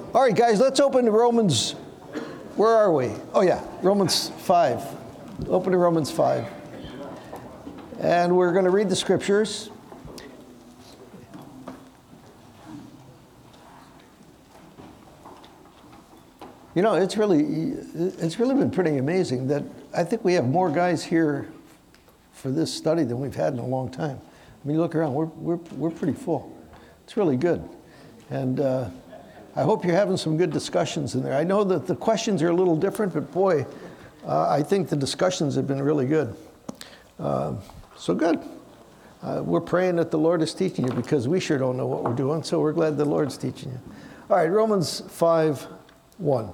All right, guys, let's open to Romans. Where are we? Oh, yeah, Romans 5. Open to Romans 5. And we're going to read the scriptures. You know, it's really been pretty amazing that I think we have more guys here for this study than we've had in a long time. I mean, you look around, we're pretty full. It's really good. And I hope you're having some good discussions in there. I know that the questions are a little different, but boy, I think the discussions have been really good. So good. We're praying that the Lord is teaching you because we sure don't know what we're doing, so we're glad the Lord's teaching you. All right, Romans 5:1.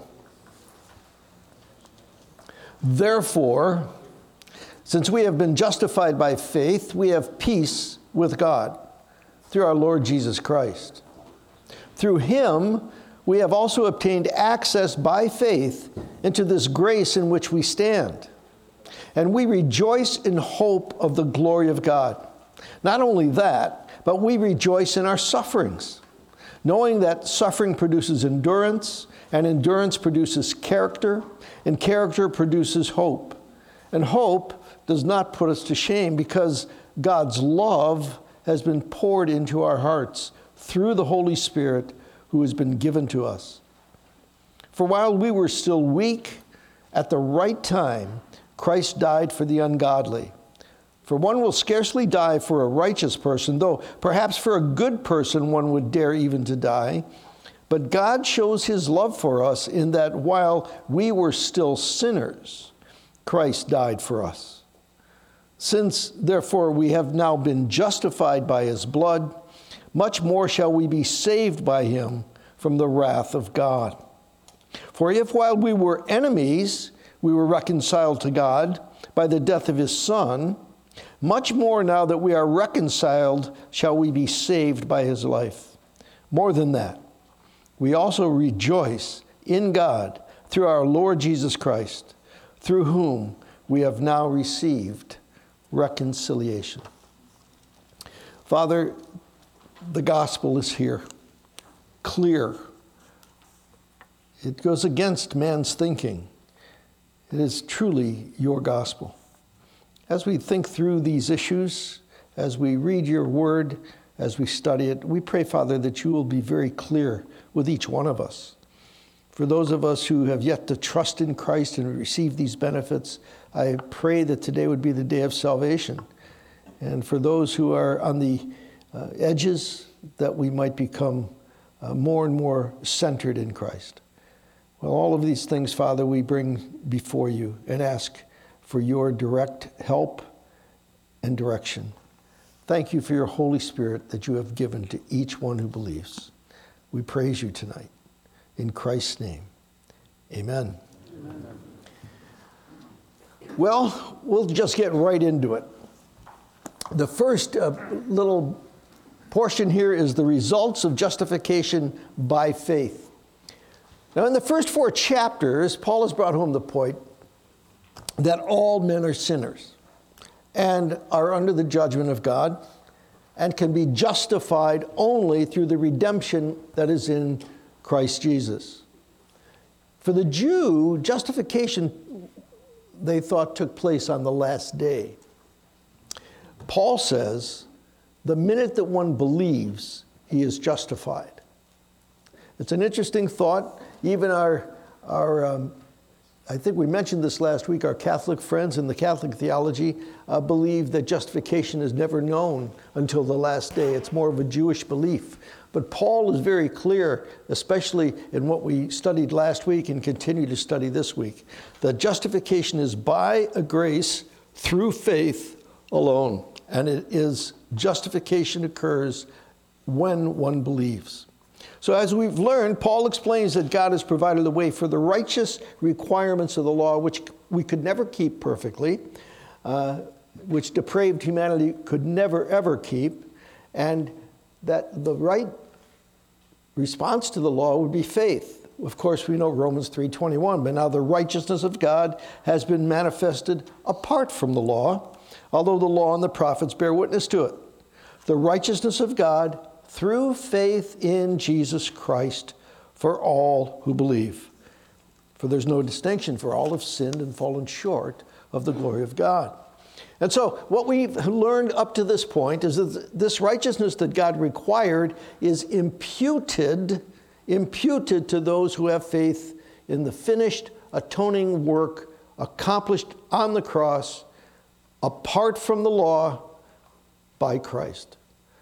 Therefore, since we have been justified by faith, we have peace with God through our Lord Jesus Christ. Through him, we have also obtained access by faith into this grace in which we stand. And we rejoice in hope of the glory of God. Not only that, but we rejoice in our sufferings, knowing that suffering produces endurance, and endurance produces character, and character produces hope. And hope does not put us to shame because God's love has been poured into our hearts through the Holy Spirit who has been given to us. For while we were still weak, at the right time, Christ died for the ungodly. For one will scarcely die for a righteous person, though perhaps for a good person one would dare even to die. But God shows his love for us in that while we were still sinners, Christ died for us. Since, therefore, we have now been justified by his blood, much more shall we be saved by him from the wrath of God. For if while we were enemies, we were reconciled to God by the death of his Son, much more now that we are reconciled shall we be saved by his life. More than that, we also rejoice in God through our Lord Jesus Christ, through whom we have now received reconciliation. Father, the gospel is here, clear. It goes against man's thinking. It is truly your gospel. As we think through these issues, as we read your word, as we study it, we pray, Father, that you will be very clear with each one of us. For those of us who have yet to trust in Christ and receive these benefits, I pray that today would be the day of salvation. And for those who are on the edges, that we might become more and more centered in Christ. Well, all of these things, Father, we bring before you and ask for your direct help and direction. Thank you for your Holy Spirit that you have given to each one who believes. We praise you tonight. In Christ's name, amen. Amen. Well, we'll just get right into it. The first little portion here is the results of justification by faith. Now, in the first 4 chapters, Paul has brought home the point that all men are sinners and are under the judgment of God and can be justified only through the redemption that is in Christ Jesus. For the Jew, justification, they thought, took place on the last day. Paul says, the minute that one believes, he is justified. It's an interesting thought. Even our I think we mentioned this last week, our Catholic friends in the Catholic theology believe that justification is never known until the last day. It's more of a Jewish belief. But Paul is very clear, especially in what we studied last week and continue to study this week, that justification is by a grace through faith alone. And it is justification occurs when one believes. So as we've learned, Paul explains that God has provided a way for the righteous requirements of the law, which we could never keep perfectly, which depraved humanity could never, ever keep, and that the right response to the law would be faith. Of course, we know Romans 3:21, but now the righteousness of God has been manifested apart from the law, although the law and the prophets bear witness to it. The righteousness of God through faith in Jesus Christ for all who believe. For there's no distinction, for all have sinned and fallen short of the glory of God. And so what we've learned up to this point is that this righteousness that God required is imputed to those who have faith in the finished atoning work accomplished on the cross, apart from the law, by Christ.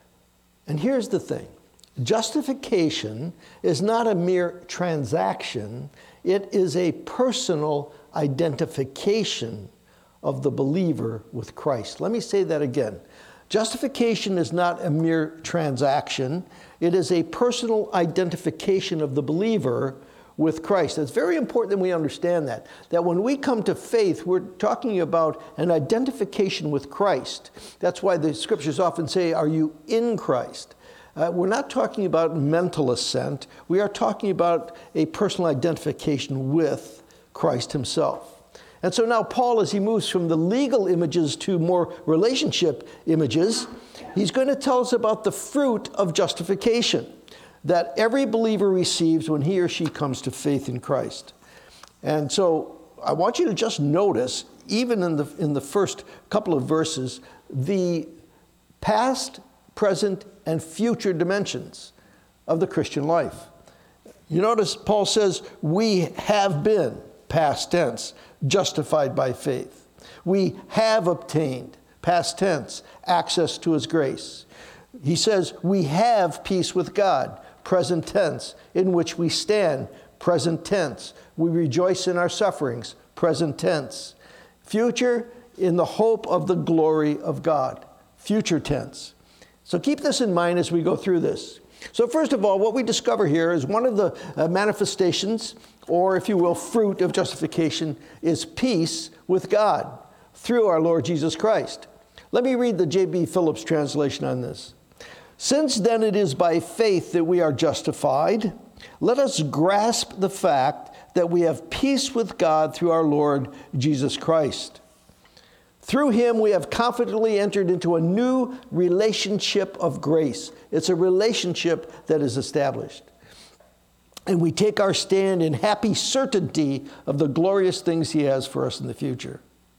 And here's the thing. Justification is not a mere transaction. It is a personal identification of the believer with Christ. Let me say that again. Justification is not a mere transaction. It is a personal identification of the believer with Christ. It's very important that we understand that when we come to faith, we're talking about an identification with Christ. That's why the scriptures often say, are you in Christ? We're not talking about mental assent. We are talking about a personal identification with Christ himself. And so now Paul, as he moves from the legal images to more relationship images, he's going to tell us about the fruit of justification that every believer receives when he or she comes to faith in Christ. And so I want you to just notice, even in the first couple of verses, the past, present, and future dimensions of the Christian life. You notice Paul says, we have been, past tense, justified by faith. We have obtained, past tense, access to his grace. He says, we have peace with God, present tense, in which we stand, present tense. We rejoice in our sufferings, present tense. Future, in the hope of the glory of God, future tense. So keep this in mind as we go through this. So first of all, what we discover here is one of the manifestations, or if you will, fruit of justification, is peace with God through our Lord Jesus Christ. Let me read the J.B. Phillips translation on this. Since then it is by faith that we are justified, let us grasp the fact that we have peace with God through our Lord Jesus Christ. Through him we have confidently entered into a new relationship of grace. It's a relationship that is established. And we take our stand in happy certainty of the glorious things he has for us in the future.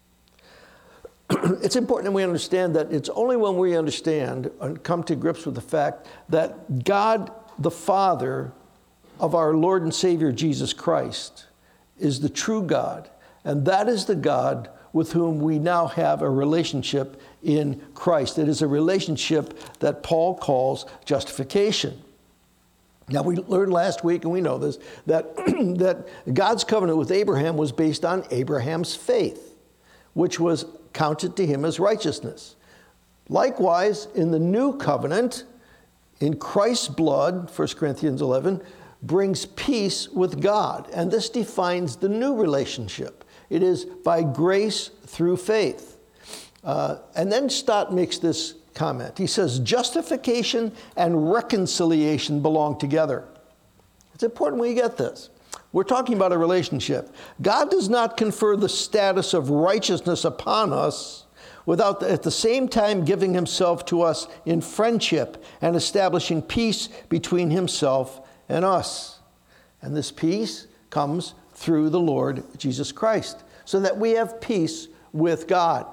It's important that we understand that it's only when we understand and come to grips with the fact that God, the Father of our Lord and Savior Jesus Christ, is the true God. And that is the God with whom we now have a relationship in Christ. It is a relationship that Paul calls justification. Now, we learned last week, and we know this, that, that God's covenant with Abraham was based on Abraham's faith, which was counted to him as righteousness. Likewise, in the new covenant, in Christ's blood, 1 Corinthians 11, brings peace with God. And this defines the new relationship. It is by grace through faith. And then Stott makes this comment. He says, justification and reconciliation belong together. It's important we get this. We're talking about a relationship. God does not confer the status of righteousness upon us without at the same time giving himself to us in friendship and establishing peace between himself and us. And this peace comes through the Lord Jesus Christ, so that we have peace with God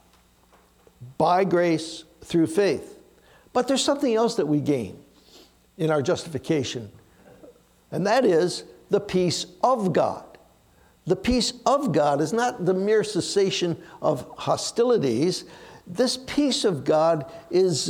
by grace through faith. But there's something else that we gain in our justification, and that is the peace of God. The peace of God is not the mere cessation of hostilities. This peace of God is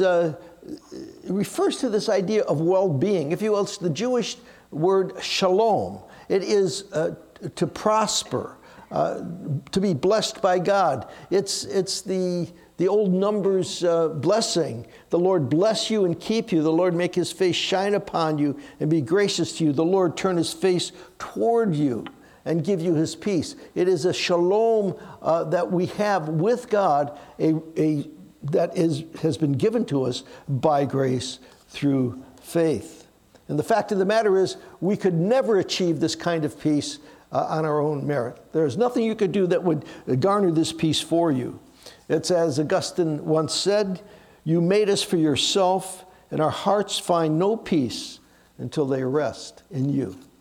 refers to this idea of well-being. If you will, it's the Jewish word shalom. It is to prosper, to be blessed by God. It's the old Numbers blessing. The Lord bless you and keep you. The Lord make his face shine upon you and be gracious to you. The Lord turn his face toward you and give you his peace. It is a shalom that we have with God, that has been given to us by grace through faith. And the fact of the matter is, we could never achieve this kind of peace on our own merit. There is nothing you could do that would garner this peace for you. It's as Augustine once said, you made us for yourself, and our hearts find no peace until they rest in you.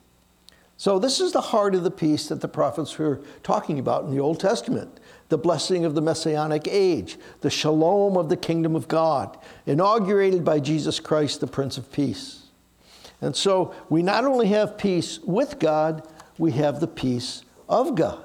So this is the heart of the peace that the prophets were talking about in the Old Testament. The blessing of the Messianic age, the shalom of the kingdom of God, inaugurated by Jesus Christ, the Prince of Peace. And so we not only have peace with God, we have the peace of God.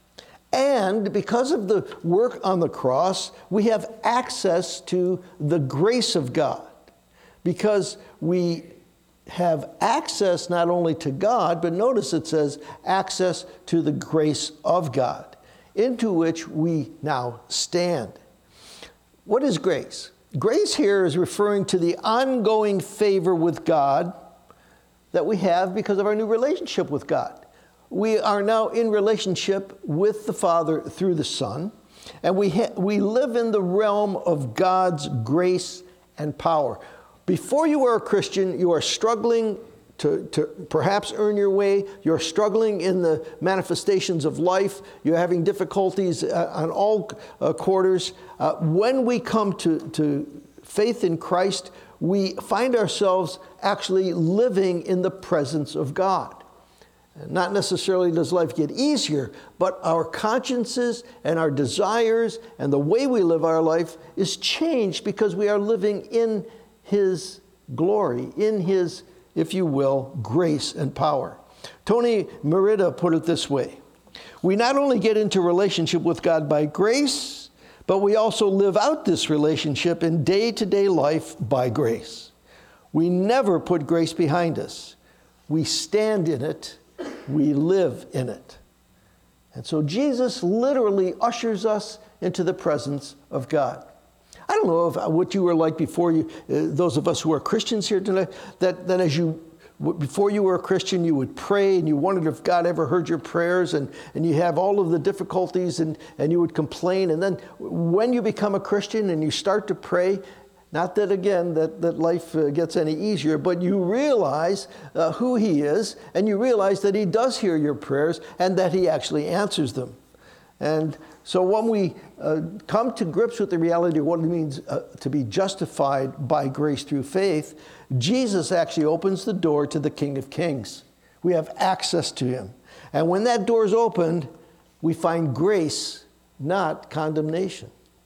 And because of the work on the cross, we have access to the grace of God. Because we have access not only to God, but notice it says access to the grace of God, into which we now stand. What is grace? Grace here is referring to the ongoing favor with God that we have because of our new relationship with God. We are now in relationship with the Father through the Son, and we live in the realm of God's grace and power. Before you are a Christian, you are struggling to perhaps earn your way. You're struggling in the manifestations of life. You're having difficulties on all quarters. When we come to faith in Christ, we find ourselves actually living in the presence of God. Not necessarily does life get easier, but our consciences and our desires and the way we live our life is changed because we are living in His glory, in His, if you will, grace and power. Tony Merida put it this way: we not only get into relationship with God by grace, but we also live out this relationship in day-to-day life by grace. We never put grace behind us. We stand in it. We live in it. And so Jesus literally ushers us into the presence of God. I don't know what you were like before you, those of us who are Christians here tonight, that before you were a Christian, you would pray and you wondered if God ever heard your prayers, and you have all of the difficulties and you would complain. And then when you become a Christian and you start to pray, not that, again, that life gets any easier, but you realize who He is, and you realize that He does hear your prayers and that He actually answers them. And so when we come to grips with the reality of what it means to be justified by grace through faith, Jesus actually opens the door to the King of Kings. We have access to Him. And when that door is opened, we find grace, not condemnation.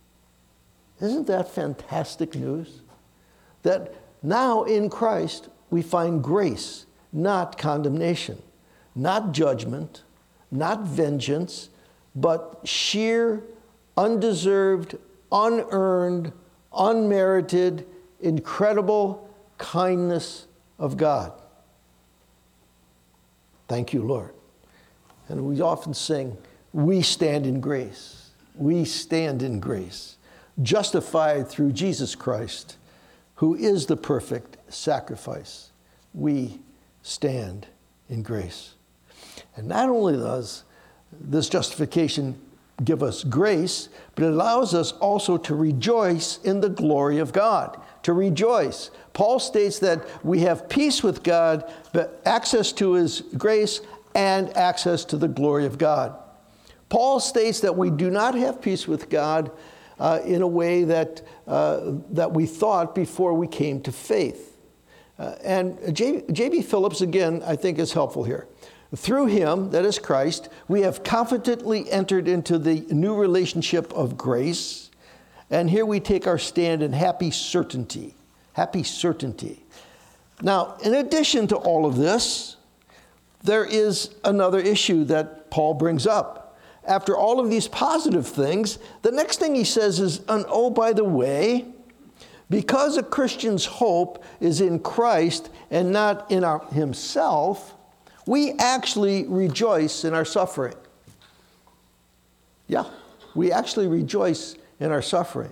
Isn't that fantastic news? That now in Christ we find grace, not condemnation, not judgment, not vengeance, but sheer, undeserved, unearned, unmerited, incredible kindness of God. Thank you, Lord. And we often sing, we stand in grace. We stand in grace. Justified through Jesus Christ, who is the perfect sacrifice. We stand in grace. And not only does this justification give us grace, but it allows us also to rejoice in the glory of God. To rejoice. Paul states that we have peace with God, but access to His grace and access to the glory of God. Paul states that we do not have peace with God in a way that we thought before we came to faith. And J.B. Phillips, again, I think is helpful here. Through Him, that is Christ, we have confidently entered into the new relationship of grace. And here we take our stand in happy certainty. Happy certainty. Now, in addition to all of this, there is another issue that Paul brings up. After all of these positive things, the next thing he says is, and oh, by the way, because a Christian's hope is in Christ and not in himself, we actually rejoice in our suffering. Yeah, we actually rejoice in our suffering,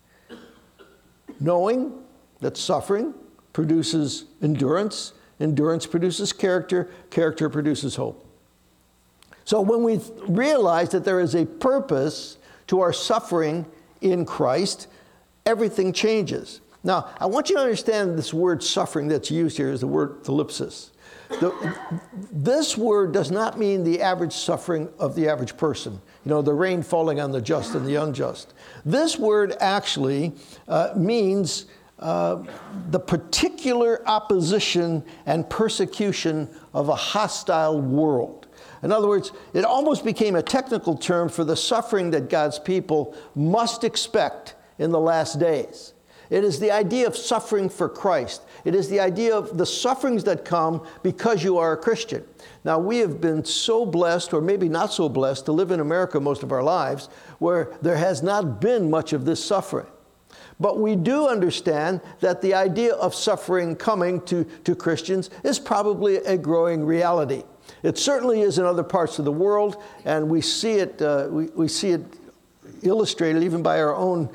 knowing that suffering produces endurance, endurance produces character, character produces hope. So when we realize that there is a purpose to our suffering in Christ, everything changes. Now, I want you to understand this word suffering that's used here is the word thlipsis. This word does not mean the average suffering of the average person. You know, the rain falling on the just and the unjust. This word actually means the particular opposition and persecution of a hostile world. In other words, it almost became a technical term for the suffering that God's people must expect in the last days. It is the idea of suffering for Christ. It is the idea of the sufferings that come because you are a Christian. Now, we have been so blessed, or maybe not so blessed, to live in America most of our lives, where there has not been much of this suffering. But we do understand that the idea of suffering coming to Christians is probably a growing reality. It certainly is in other parts of the world, and we see it, we see it illustrated even by our own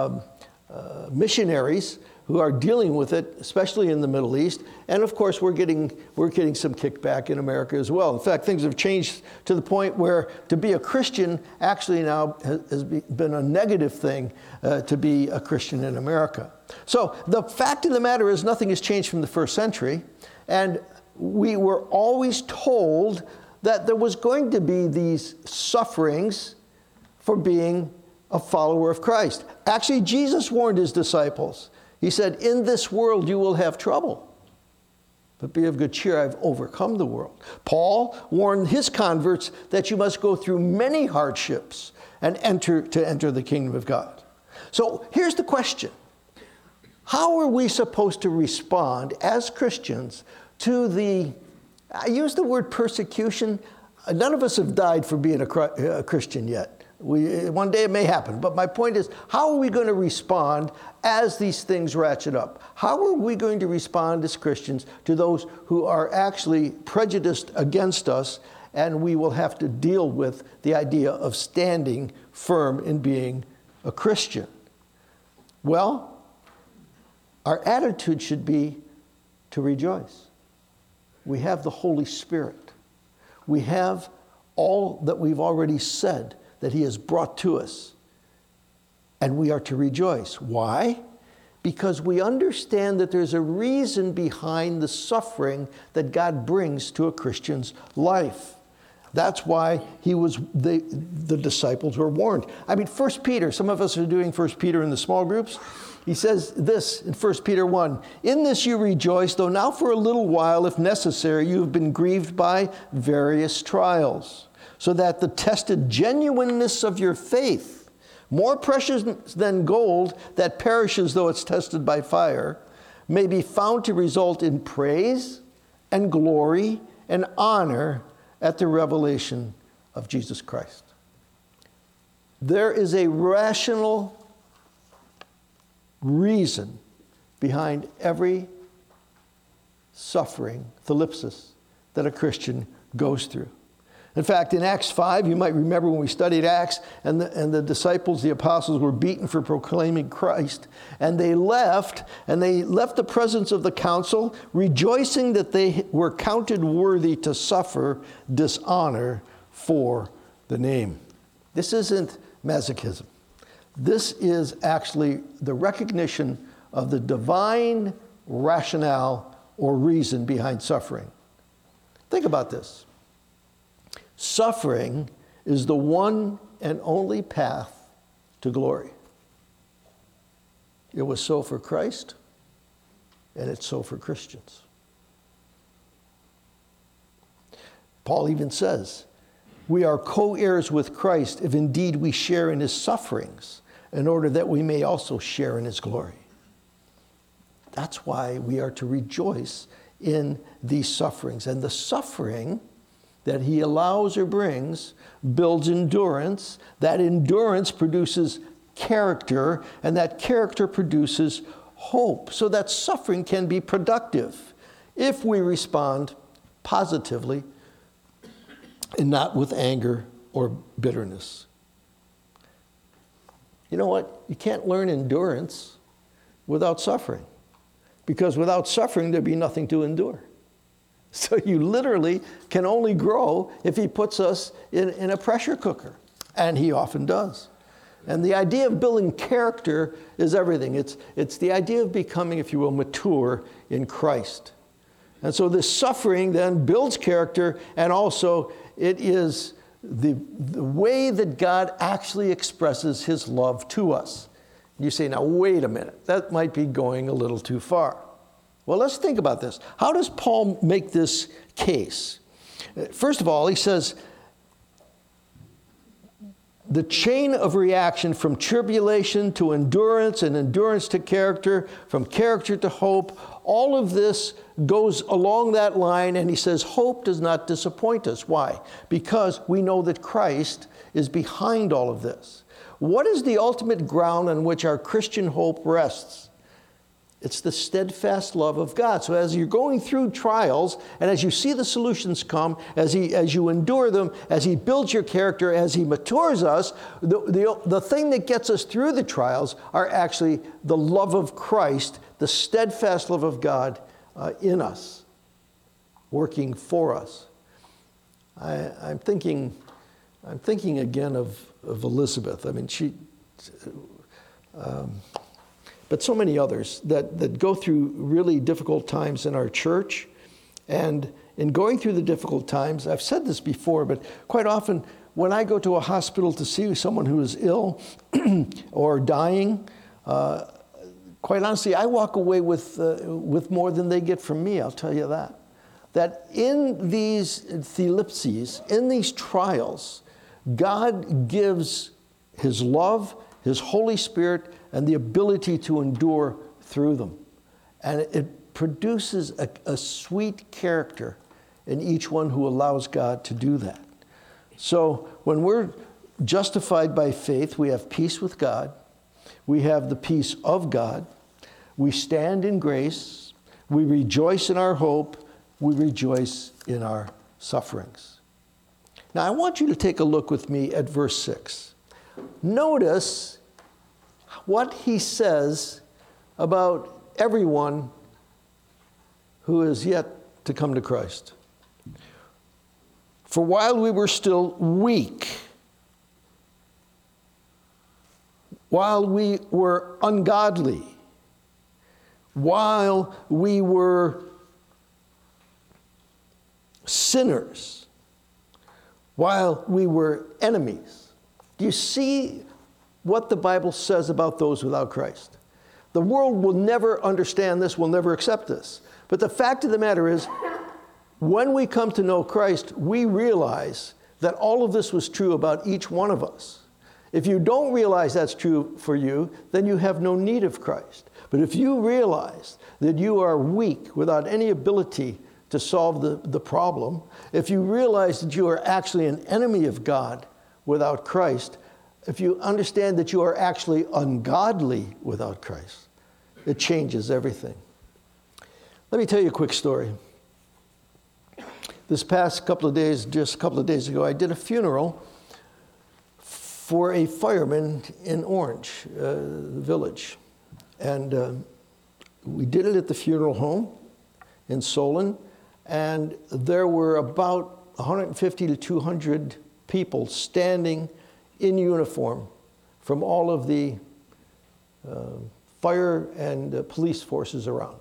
missionaries who are dealing with it, especially in the Middle East. And of course, we're getting some kickback in America as well. In fact, things have changed to the point where to be a Christian actually now has been a negative thing to be a Christian in America. So the fact of the matter is nothing has changed from the first century. And we were always told that there was going to be these sufferings for being a follower of Christ. Actually, Jesus warned his disciples. He said, in this world you will have trouble, but be of good cheer, I've overcome the world. Paul warned his converts that you must go through many hardships and enter the kingdom of God. So here's the question. How are we supposed to respond as Christians to I use the word persecution. None of us have died for being a Christian yet. One day it may happen, but my point is, how are we going to respond as these things ratchet up? How are we going to respond as Christians to those who are actually prejudiced against us, and we will have to deal with the idea of standing firm in being a Christian? Well, our attitude should be to rejoice. We have the Holy Spirit. We have all that we've already said that he has brought to us. And we are to rejoice. Why? Because we understand that there's a reason behind the suffering that God brings to a Christian's life. That's why the disciples were warned. I mean, 1 Peter, some of us are doing 1 Peter in the small groups. He says this in 1 Peter 1, in this you rejoice, though now for a little while, if necessary, you have been grieved by various trials, so that the tested genuineness of your faith, more precious than gold that perishes though it's tested by fire, may be found to result in praise and glory and honor at the revelation of Jesus Christ. There is a rational reason behind every suffering, thlipsis, that a Christian goes through. In fact, in Acts 5, you might remember when we studied Acts, and the disciples, the apostles, were beaten for proclaiming Christ, and they left the presence of the council, rejoicing that they were counted worthy to suffer dishonor for the name. This isn't masochism. This is actually the recognition of the divine rationale or reason behind suffering. Think about this. Suffering is the one and only path to glory. It was so for Christ, and it's so for Christians. Paul even says, we are co-heirs with Christ if indeed we share in his sufferings, in order that we may also share in his glory. That's why we are to rejoice in these sufferings. And the suffering that he allows or brings builds endurance. That endurance produces character, and that character produces hope. So that suffering can be productive if we respond positively and not with anger or bitterness. You know what? You can't learn endurance without suffering, because without suffering, there'd be nothing to endure. So you literally can only grow if he puts us in a pressure cooker, and he often does. And the idea of building character is everything. It's the idea of becoming, if you will, mature in Christ. And so this suffering then builds character, and also it is the way that God actually expresses his love to us. You say, now wait a minute, that might be going a little too far. Well, let's think about this. How does Paul make this case? First of all, he says, the chain of reaction from tribulation to endurance and endurance to character, from character to hope, all of this goes along that line, and he says hope does not disappoint us. Why? Because we know that Christ is behind all of this. What is the ultimate ground on which our Christian hope rests? It's the steadfast love of God. So as you're going through trials, and as you see the solutions come, as you endure them, as he builds your character, as he matures us, the thing that gets us through the trials are actually the love of Christ, the steadfast love of God in us, working for us. I'm thinking again of Elizabeth. I mean, but so many others that go through really difficult times in our church. And in going through the difficult times, I've said this before, but quite often when I go to a hospital to see someone who is ill or dying, quite honestly, I walk away with more than they get from me, I'll tell you that. That in these thelipses, in these trials, God gives his love, his Holy Spirit, and the ability to endure through them. And it produces a sweet character in each one who allows God to do that. So when we're justified by faith, we have peace with God. We have the peace of God. We stand in grace. We rejoice in our hope. We rejoice in our sufferings. Now, I want you to take a look with me at verse 6. Notice what he says about everyone who is yet to come to Christ. For while we were still weak, while we were ungodly, while we were sinners, while we were enemies. Do you see what the Bible says about those without Christ? The world will never understand this, will never accept this. But the fact of the matter is, when we come to know Christ, we realize that all of this was true about each one of us. If you don't realize that's true for you, then you have no need of Christ. But if you realize that you are weak without any ability to solve the problem, if you realize that you are actually an enemy of God without Christ, if you understand that you are actually ungodly without Christ, it changes everything. Let me tell you a quick story. This past couple of days, just a couple of days ago, I did a funeral for a fireman in Orange, the village. And we did it at the funeral home in Solon. And there were about 150 to 200 people standing in uniform from all of the fire and police forces around.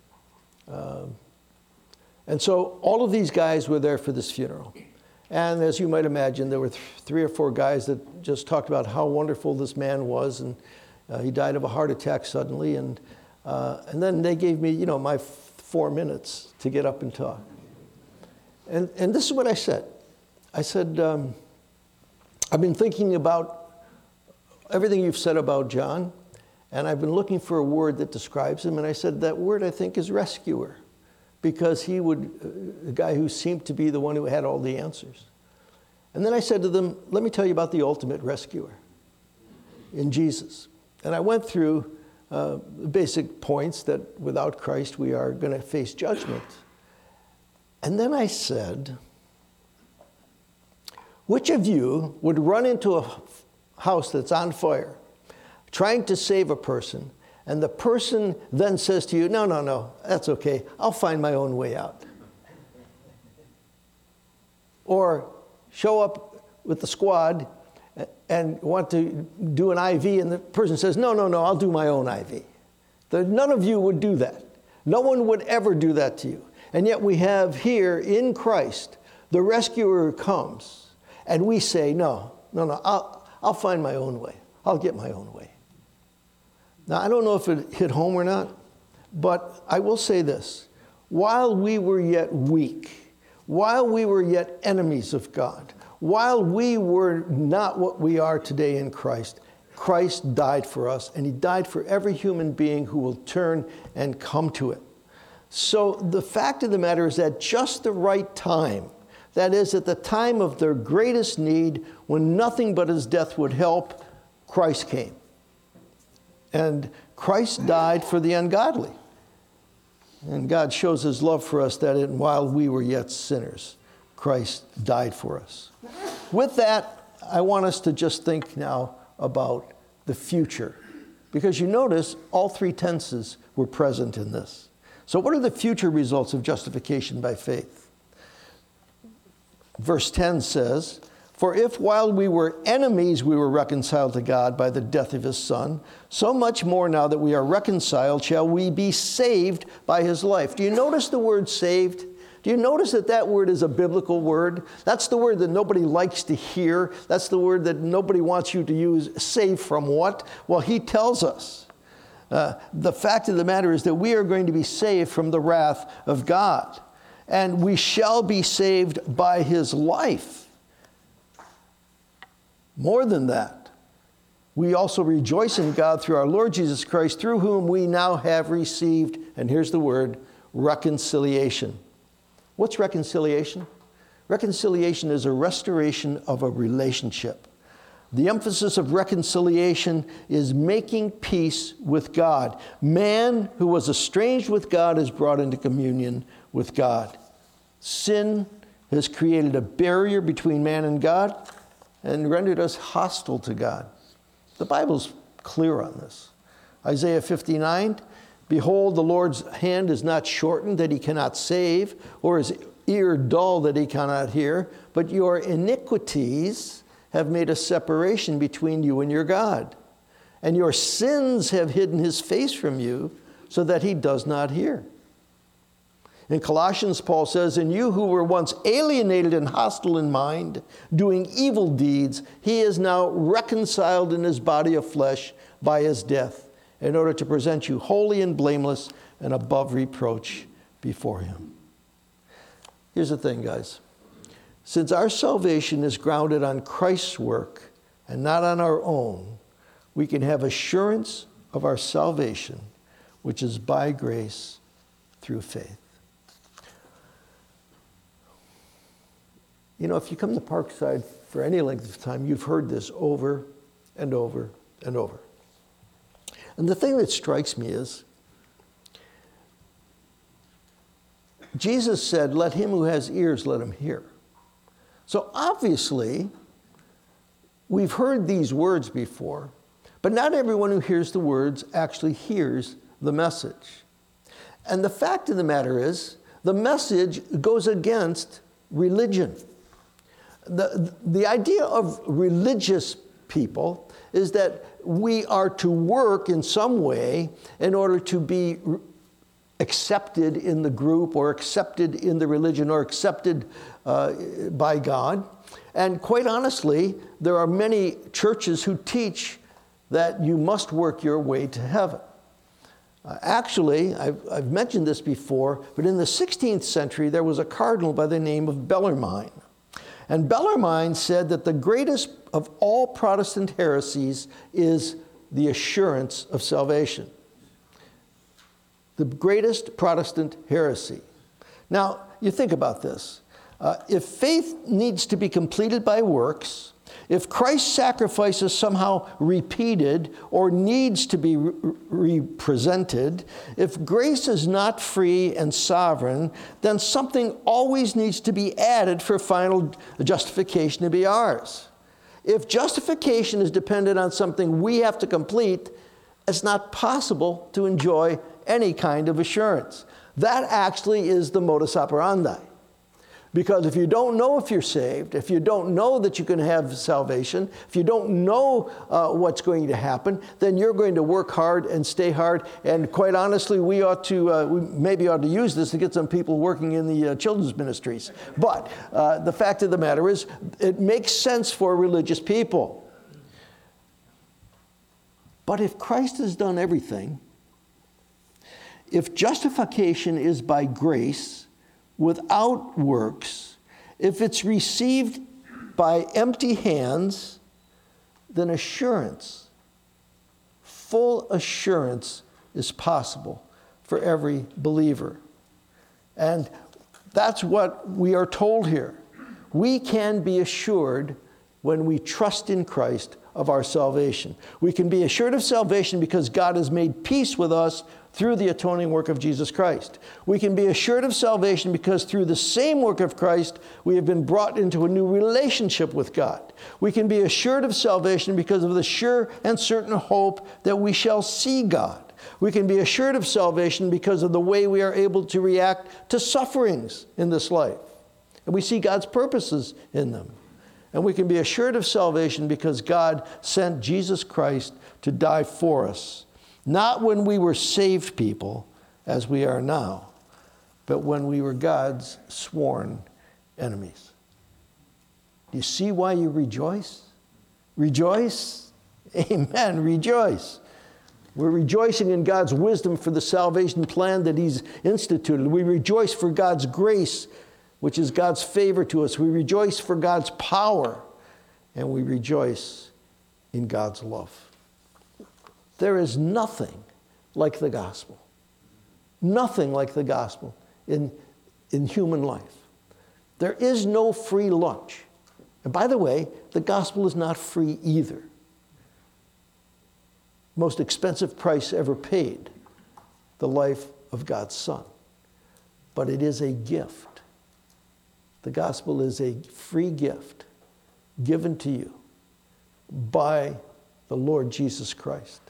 And so all of these guys were there for this funeral. And as you might imagine, there were 3 or 4 guys that just talked about how wonderful this man was, and he died of a heart attack suddenly. And then they gave me, my 4 minutes to get up and talk. And this is what I said. I said, I've been thinking about everything you've said about John, and I've been looking for a word that describes him. And I said, that word I think is rescuer, because he would, the guy who seemed to be the one who had all the answers. And then I said to them, let me tell you about the ultimate rescuer in Jesus. And I went through basic points that without Christ we are going to face judgment. And then I said, which of you would run into a house that's on fire, trying to save a person, and the person then says to you, no, that's okay, I'll find my own way out? Or show up with the squad and want to do an IV, and the person says, no, I'll do my own IV. None of you would do that. No one would ever do that to you. And yet we have here in Christ the rescuer who comes, and we say, no, I'll find my own way. I'll get my own way. Now, I don't know if it hit home or not, but I will say this. While we were yet weak, while we were yet enemies of God, while we were not what we are today in Christ, Christ died for us, and he died for every human being who will turn and come to it. So the fact of the matter is that just the right time, that is, at the time of their greatest need, when nothing but his death would help, Christ came. And Christ died for the ungodly. And God shows his love for us that while we were yet sinners, Christ died for us. With that, I want us to just think now about the future. Because you notice all three tenses were present in this. So what are the future results of justification by faith? Verse 10 says, "For if while we were enemies we were reconciled to God by the death of his Son, so much more now that we are reconciled shall we be saved by his life." Do you notice the word saved? Do you notice that that word is a biblical word? That's the word that nobody likes to hear. That's the word that nobody wants you to use. Saved from what? Well, he tells us. The fact of the matter is that we are going to be saved from the wrath of God. And we shall be saved by his life. More than that, we also rejoice in God through our Lord Jesus Christ, through whom we now have received, and here's the word, reconciliation. What's reconciliation? Reconciliation is a restoration of a relationship. The emphasis of reconciliation is making peace with God. Man who was estranged with God is brought into communion with God. Sin has created a barrier between man and God and rendered us hostile to God. The Bible's clear on this. Isaiah 59, "Behold, the Lord's hand is not shortened that he cannot save, or his ear dull that he cannot hear, but your iniquities have made a separation between you and your God. And your sins have hidden his face from you so that he does not hear." In Colossians, Paul says, "And you who were once alienated and hostile in mind, doing evil deeds, he is now reconciled in his body of flesh by his death, in order to present you holy and blameless and above reproach before him." Here's the thing, guys. Since our salvation is grounded on Christ's work and not on our own, we can have assurance of our salvation, which is by grace through faith. You know, if you come to Parkside for any length of time, you've heard this over and over and over. And the thing that strikes me is, Jesus said, "Let him who has ears, let him hear." So obviously, we've heard these words before, but not everyone who hears the words actually hears the message. And the fact of the matter is, the message goes against religion. The idea of religious people is that we are to work in some way in order to be accepted in the group or accepted in the religion or accepted by God. And quite honestly, there are many churches who teach that you must work your way to heaven. Actually, I've mentioned this before, but in the 16th century, there was a cardinal by the name of Bellarmine. And Bellarmine said that the greatest of all Protestant heresies is the assurance of salvation. The greatest Protestant heresy. Now, you think about this. If faith needs to be completed by works, if Christ's sacrifice is somehow repeated or needs to be represented, if grace is not free and sovereign, then something always needs to be added for final justification to be ours. If justification is dependent on something we have to complete, it's not possible to enjoy any kind of assurance. That actually is the modus operandi. Because if you don't know if you're saved, if you don't know that you can have salvation, if you don't know what's going to happen, then you're going to work hard and stay hard. And quite honestly, we maybe ought to use this to get some people working in the children's ministries. But the fact of the matter is, it makes sense for religious people. But if Christ has done everything, if justification is by grace without works, if it's received by empty hands, then assurance, full assurance is possible for every believer. And that's what we are told here. We can be assured when we trust in Christ of our salvation. We can be assured of salvation because God has made peace with us through the atoning work of Jesus Christ. We can be assured of salvation because through the same work of Christ, we have been brought into a new relationship with God. We can be assured of salvation because of the sure and certain hope that we shall see God. We can be assured of salvation because of the way we are able to react to sufferings in this life. And we see God's purposes in them. And we can be assured of salvation because God sent Jesus Christ to die for us. Not when we were saved people, as we are now, but when we were God's sworn enemies. Do you see why you rejoice? Rejoice? Amen, rejoice. We're rejoicing in God's wisdom for the salvation plan that He's instituted. We rejoice for God's grace, which is God's favor to us. We rejoice for God's power, and we rejoice in God's love. There is nothing like the gospel. Nothing like the gospel in human life. There is no free lunch. And by the way, the gospel is not free either. Most expensive price ever paid, the life of God's Son. But it is a gift. The gospel is a free gift given to you by the Lord Jesus Christ.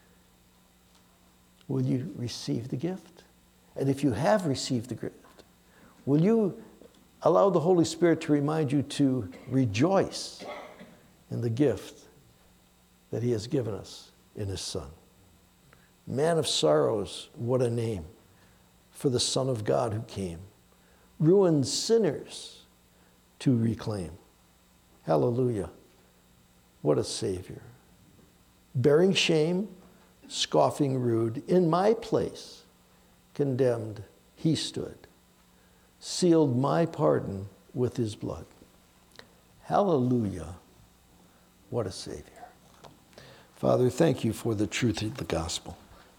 Will you receive the gift? And if you have received the gift, will you allow the Holy Spirit to remind you to rejoice in the gift that He has given us in His Son? Man of sorrows, what a name for the Son of God who came. Ruined sinners to reclaim. Hallelujah. What a Savior. Bearing shame, scoffing rude, in my place, condemned, He stood, sealed my pardon with His blood. Hallelujah. What a Savior. Father, thank You for the truth of the gospel.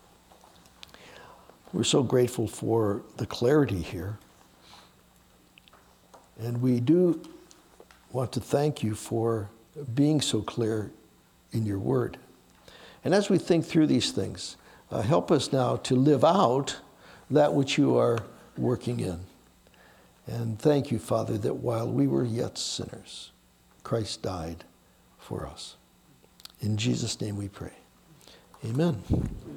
We're so grateful for the clarity here. And we do want to thank You for being so clear in Your word. And as we think through these things, help us now to live out that which You are working in. And thank You, Father, that while we were yet sinners, Christ died for us. In Jesus' name we pray. Amen.